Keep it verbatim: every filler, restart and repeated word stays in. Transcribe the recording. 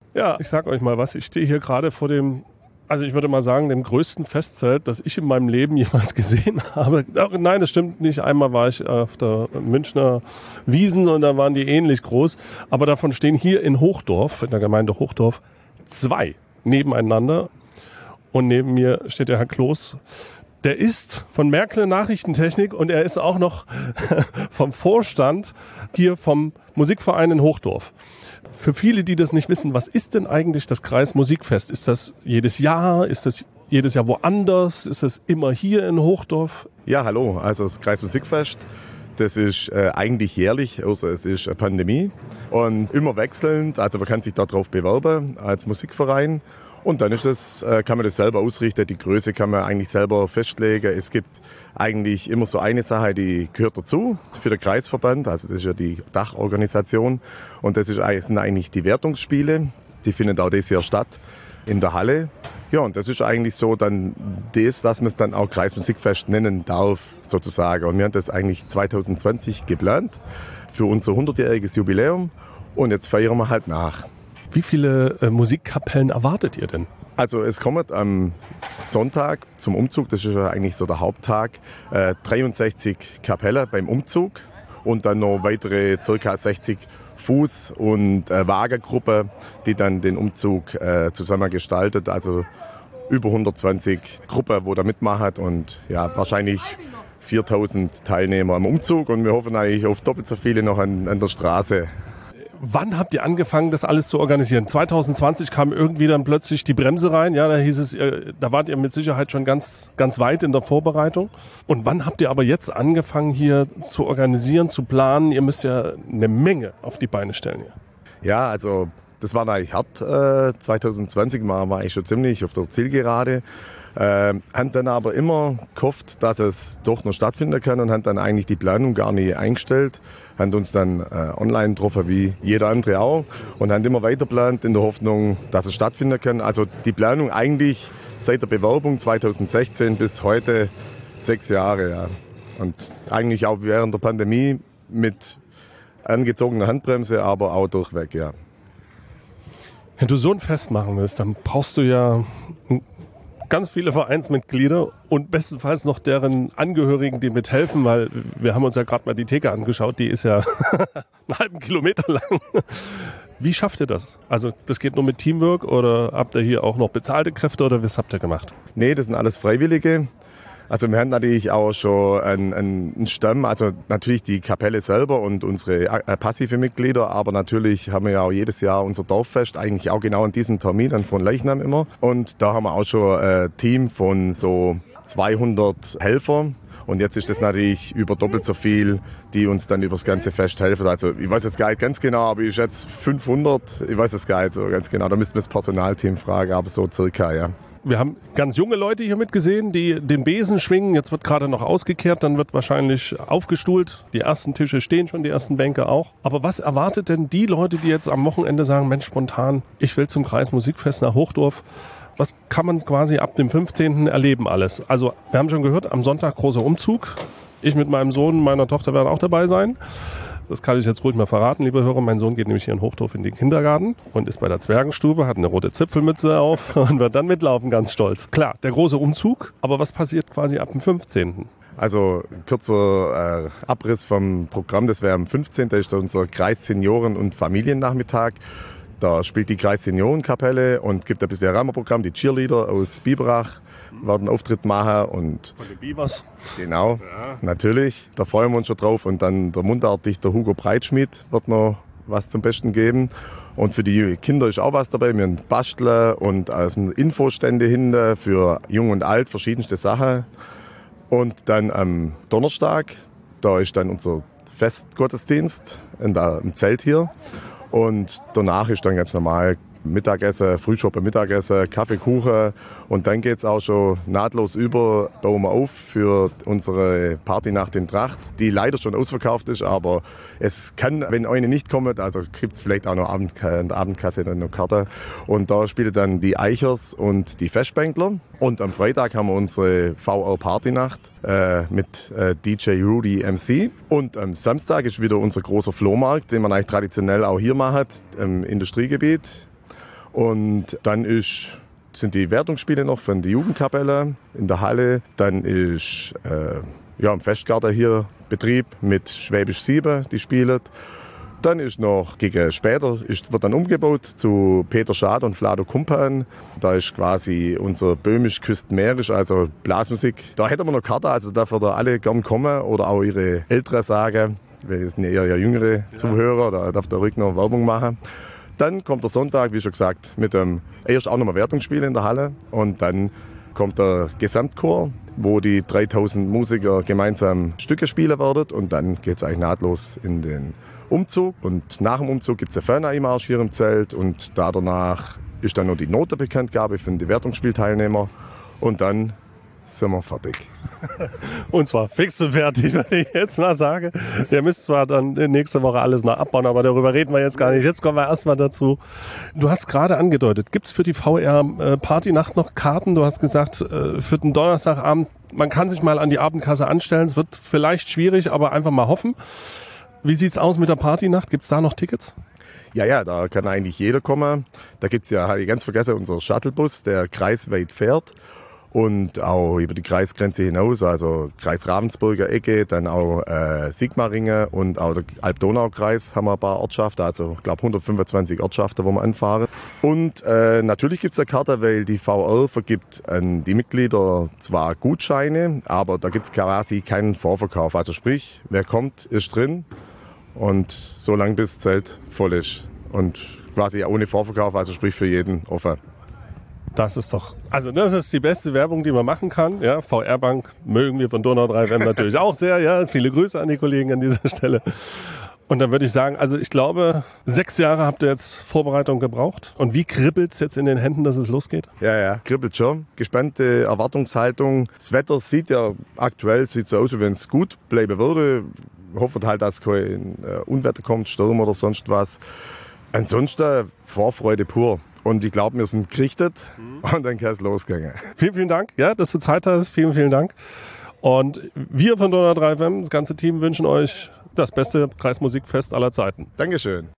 Ja, ich sag euch mal was, ich stehe hier gerade vor dem, also ich würde mal sagen, dem größten Festzelt, das ich in meinem Leben jemals gesehen habe. Nein, das stimmt nicht. Einmal war ich auf der Münchner Wiesn und da waren die ähnlich groß. Aber davon stehen hier in Hochdorf, in der Gemeinde Hochdorf, zwei nebeneinander. Und neben mir steht der Herr Kloß. Der ist von Merkle Nachrichtentechnik und er ist auch noch vom Vorstand hier vom Musikverein in Hochdorf. Für viele, die das nicht wissen, was ist denn eigentlich das Kreismusikfest? Ist das jedes Jahr? Ist das jedes Jahr woanders? Ist das immer hier in Hochdorf? Ja, hallo. Also das Kreismusikfest, das ist äh, eigentlich jährlich, außer es ist eine Pandemie. Und immer wechselnd, also man kann sich darauf bewerben als Musikverein. Und dann ist das, kann man das selber ausrichten. Die Größe kann man eigentlich selber festlegen. Es gibt eigentlich immer so eine Sache, die gehört dazu für den Kreisverband. Also das ist ja die Dachorganisation. Und das ist, sind eigentlich die Wertungsspiele. Die finden auch dieses Jahr statt in der Halle. Ja, und das ist eigentlich so dann das, dass man es dann auch Kreismusikfest nennen darf, sozusagen. Und wir haben das eigentlich zwanzig zwanzig geplant für unser hundertjähriges Jubiläum. Und jetzt feiern wir halt nach. Wie viele äh, Musikkapellen erwartet ihr denn? Also es kommt am Sonntag zum Umzug, das ist ja eigentlich so der Haupttag, äh, dreiundsechzig Kapellen beim Umzug und dann noch weitere ca. sechzig Fuß- und äh, Wagengruppe, die dann den Umzug äh, zusammen gestaltet. Also über hundertzwanzig Gruppen, wo da mitmachen und ja, wahrscheinlich viertausend Teilnehmer am Umzug und wir hoffen eigentlich auf doppelt so viele noch an, an der Straße. Wann habt ihr angefangen, das alles zu organisieren? zwanzig zwanzig kam irgendwie dann plötzlich die Bremse rein. Ja, da hieß es, da wart ihr mit Sicherheit schon ganz, ganz weit in der Vorbereitung. Und wann habt ihr aber jetzt angefangen, hier zu organisieren, zu planen? Ihr müsst ja eine Menge auf die Beine stellen hier. Ja, also das war eigentlich hart. Äh, zwanzig zwanzig war, war ich schon ziemlich auf der Zielgerade. Äh, haben dann aber immer gehofft, dass es doch noch stattfinden kann und haben dann eigentlich die Planung gar nicht eingestellt. Haben uns dann äh, online getroffen, wie jeder andere auch, und haben immer weiter geplant in der Hoffnung, dass es stattfinden kann. Also die Planung eigentlich seit der Bewerbung zwanzig sechzehn bis heute sechs Jahre. Ja. Und eigentlich auch während der Pandemie mit angezogener Handbremse, aber auch durchweg, ja. Wenn du so ein Fest machen willst, dann brauchst du ja ganz viele Vereinsmitglieder und bestenfalls noch deren Angehörigen, die mithelfen, weil wir haben uns ja gerade mal die Theke angeschaut, die ist ja einen halben Kilometer lang. Wie schafft ihr das? Also das geht nur mit Teamwork oder habt ihr hier auch noch bezahlte Kräfte oder was habt ihr gemacht? Nee, das sind alles Freiwillige. Also wir haben natürlich auch schon einen, einen Stamm, also natürlich die Kapelle selber und unsere äh, passive Mitglieder, aber natürlich haben wir ja auch jedes Jahr unser Dorffest, eigentlich auch genau an diesem Termin, an Fronleichnam immer. Und da haben wir auch schon ein Team von so zweihundert Helfern. Und jetzt ist das natürlich über doppelt so viel, die uns dann über das ganze Fest helfen. Also ich weiß jetzt gar nicht ganz genau, aber ich schätze fünfhundert, ich weiß es gar nicht so ganz genau. Da müssten wir das Personalteam fragen, aber so circa, ja. Wir haben ganz junge Leute hier mitgesehen, die den Besen schwingen. Jetzt wird gerade noch ausgekehrt, dann wird wahrscheinlich aufgestuhlt. Die ersten Tische stehen schon, die ersten Bänke auch. Aber was erwartet denn die Leute, die jetzt am Wochenende sagen, Mensch, spontan, ich will zum Kreismusikfest nach Hochdorf? Was kann man quasi ab dem fünfzehnten erleben alles? Also wir haben schon gehört, am Sonntag großer Umzug. Ich mit meinem Sohn, meiner Tochter werden auch dabei sein. Das kann ich jetzt ruhig mal verraten, liebe Hörer. Mein Sohn geht nämlich hier in Hochdorf in den Kindergarten und ist bei der Zwergenstube, hat eine rote Zipfelmütze auf und wird dann mitlaufen, ganz stolz. Klar, der große Umzug, aber was passiert quasi ab dem fünfzehnten? Also ein kurzer äh, Abriss vom Programm, das wäre am fünfzehnten Das ist unser Kreissenioren- und Familiennachmittag. Da spielt die Kreisseniorenkapelle und gibt ein bisschen Rahmenprogramm. Die Cheerleader aus Biberach werden einen Auftritt machen. Und von den Beavers. Genau, ja. Natürlich. Da freuen wir uns schon drauf. Und dann der Mundartdichter Hugo Breitschmidt wird noch was zum Besten geben. Und für die Kinder ist auch was dabei. Wir haben Basteln und also Infostände hinten für Jung und Alt, verschiedenste Sachen. Und dann am Donnerstag, da ist dann unser Festgottesdienst in der, im Zelt hier. Und danach ist dann ganz normal Mittagessen, Frühschoppen, Mittagessen, Kaffee, Kuchen. Und dann geht es auch schon nahtlos über, bauen wir auf für unsere Partynacht in Tracht, die leider schon ausverkauft ist, aber es kann, wenn eine nicht kommt, also gibt es vielleicht auch noch Abend, in der Abendkasse dann noch Karten. Und da spielen dann die Eichers und die Festbänkler. Und am Freitag haben wir unsere V R-Partynacht äh, mit äh, D J Rudy M C. Und am Samstag ist wieder unser großer Flohmarkt, den man eigentlich traditionell auch hier macht, im Industriegebiet. Und dann ist, sind die Wertungsspiele noch von der Jugendkapelle in der Halle. Dann ist äh, ja, im Festgarten hier Betrieb mit Schwäbisch sieben, die spielen. Dann ist noch gegen später ist, wird dann umgebaut zu Peter Schad und Vlado Kumpan. Da ist quasi unser böhmisch-küstenmährisch, also Blasmusik. Da hätten wir noch Karte, also da würden alle gern kommen oder auch ihre Ältere sagen. Wir sind ja eher jüngere ja. Zuhörer, da darf der Rück noch Werbung machen. Dann kommt der Sonntag, wie schon gesagt, mit dem erst auch nochmal Wertungsspiel in der Halle. Und dann kommt der Gesamtchor, wo die dreitausend Musiker gemeinsam Stücke spielen werden. Und dann geht es eigentlich nahtlos in den Umzug. Und nach dem Umzug gibt es einen Ferneinmarsch hier im Zelt. Und da danach ist dann noch die Notenbekanntgabe für die Wertungsspielteilnehmer. Und dann sind wir fertig. Und zwar fix und fertig, wenn ich jetzt mal sage. Ihr müsst zwar dann nächste Woche alles noch abbauen, aber darüber reden wir jetzt gar nicht. Jetzt kommen wir erstmal dazu. Du hast gerade angedeutet, gibt es für die V R-Partynacht noch Karten? Du hast gesagt, für den Donnerstagabend, man kann sich mal an die Abendkasse anstellen. Es wird vielleicht schwierig, aber einfach mal hoffen. Wie sieht's aus mit der Partynacht? Gibt es da noch Tickets? Ja, ja, da kann eigentlich jeder kommen. Da gibt es ja, habe ich ganz vergessen, unser Shuttlebus, der kreisweit fährt. Und auch über die Kreisgrenze hinaus, also Kreis Ravensburger Ecke, dann auch äh, Sigmaringen und auch der Alb-Donau-Kreis haben wir ein paar Ortschaften, also ich glaube hundertfünfundzwanzig Ortschaften, wo wir anfahren. Und äh, natürlich gibt es eine Karte, weil die V R vergibt an die Mitglieder zwar Gutscheine, aber da gibt es quasi keinen Vorverkauf. Also sprich, wer kommt, ist drin und so lange bis das Zelt voll ist. Und quasi ohne Vorverkauf, also sprich für jeden offen. Das ist doch, also das ist die beste Werbung, die man machen kann. Ja, V R-Bank mögen wir von Donau drei F M natürlich auch sehr. Ja, viele Grüße an die Kollegen an dieser Stelle. Und dann würde ich sagen, also ich glaube, sechs Jahre habt ihr jetzt Vorbereitung gebraucht. Und wie kribbelt's jetzt in den Händen, dass es losgeht? Ja, ja, kribbelt schon. Gespannte Erwartungshaltung. Das Wetter sieht ja aktuell sieht so aus, wie wenn es gut bleiben würde. Hoffen halt, dass kein Unwetter kommt, Sturm oder sonst was. Ansonsten Vorfreude pur. Und ich glaube, wir sind gerichtet mhm. und dann kann es losgehen. Vielen, vielen Dank, ja, dass du Zeit hast. Vielen, vielen Dank. Und wir von Donau drei F M, das ganze Team, wünschen euch das beste Kreismusikfest aller Zeiten. Dankeschön.